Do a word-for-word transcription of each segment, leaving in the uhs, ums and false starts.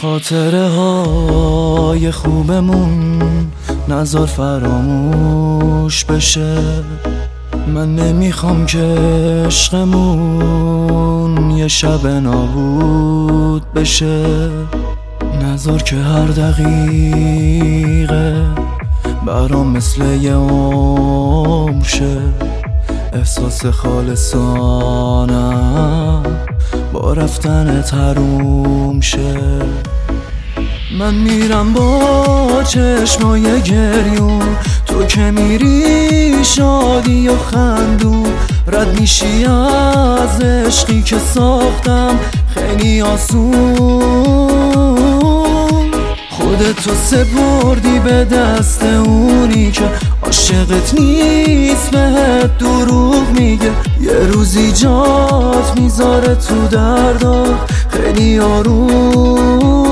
خاطره های خوبمون نذار فراموش بشه. من نمیخوام که عشقمون یه شب نابود بشه. نذار که هر دقیقه برام مثل یه عمر شه. احساس خالصانم با رفتن تروم شه. من میرم با چشمای گریون، تو که میری شادی و خندون. رد میشی از عشقی که ساختم خیلی آسون. خودتو سپردی به دست اونی که عاشقت نیست، بهت دروغ میگه. یه روزی جات میذاره تو دردا خیلی آروم.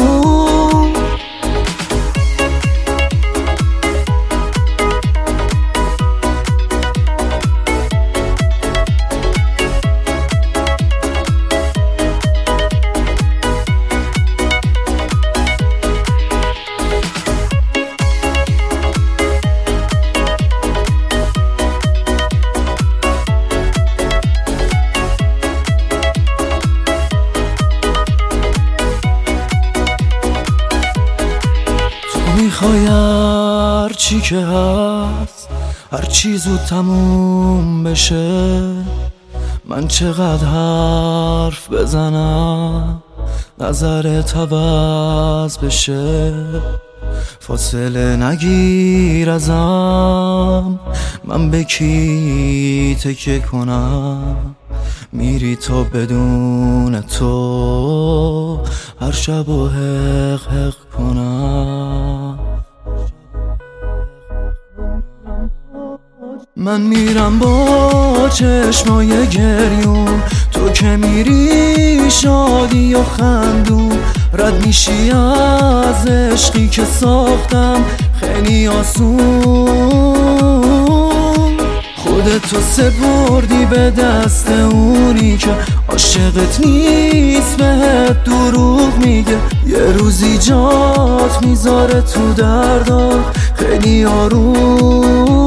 میخوای هر چی که هست هر چی زود تموم بشه. من چقدر حرف بزنم نظرت عوض بشه. فاصله نگیر ازم، من به کی تکیه کنم. میری تا بدون تو هر شب و حق حق کنم. من میرم با چشمای گریون، تو که میری شادی و خندون. رد میشی از عشقی که ساختم خیلی آسون. خودتو سپردی به دست اونی که عاشقت نیست، بهت دروغ میگه. یه روزی جات میذاره تو دردا خیلی آروم.